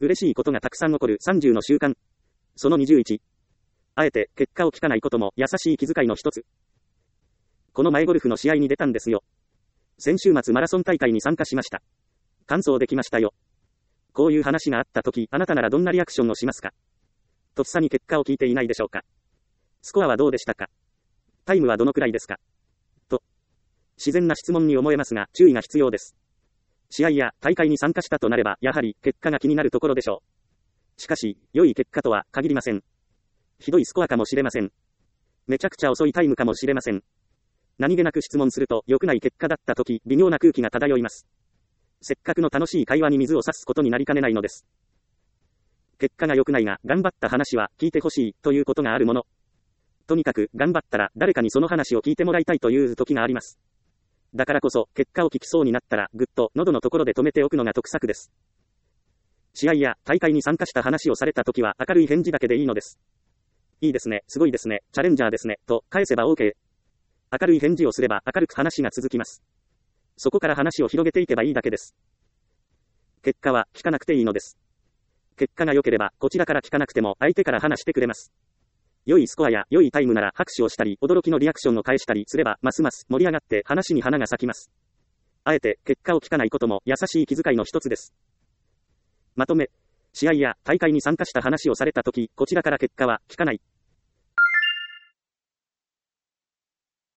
嬉しいことがたくさん起こる30の習慣。その21。あえて結果を聞かないことも優しい気遣いの一つ。この前ゴルフの試合に出たんですよ。先週末マラソン大会に参加しました。完走できましたよ。こういう話があったとき、あなたならどんなリアクションをしますか？とっさに結果を聞いていないでしょうか。スコアはどうでしたか？タイムはどのくらいですか？と、自然な質問に思えますが、注意が必要です。試合や大会に参加したとなれば、やはり結果が気になるところでしょう。しかし、良い結果とは限りません。ひどいスコアかもしれません。めちゃくちゃ遅いタイムかもしれません。何気なく質問すると、良くない結果だったとき、微妙な空気が漂います。せっかくの楽しい会話に水を差すことになりかねないのです。結果が良くないが、頑張った話は聞いてほしいということがあるもの。とにかく頑張ったら誰かにその話を聞いてもらいたいという時があります。だからこそ結果を聞きそうになったらぐっと喉のところで止めておくのが得策です。試合や大会に参加した話をされた時は明るい返事だけでいいのです。いいですね、すごいですね、チャレンジャーですね、と返せば OK。明るい返事をすれば明るく話が続きます。そこから話を広げていけばいいだけです。結果は聞かなくていいのです。結果が良ければこちらから聞かなくても相手から話してくれます。良いスコアや良いタイムなら拍手をしたり驚きのリアクションを返したりすればますます盛り上がって話に花が咲きます。あえて結果を聞かないことも優しい気遣いの一つです。まとめ、試合や大会に参加した話をされたとき、こちらから結果は聞かない。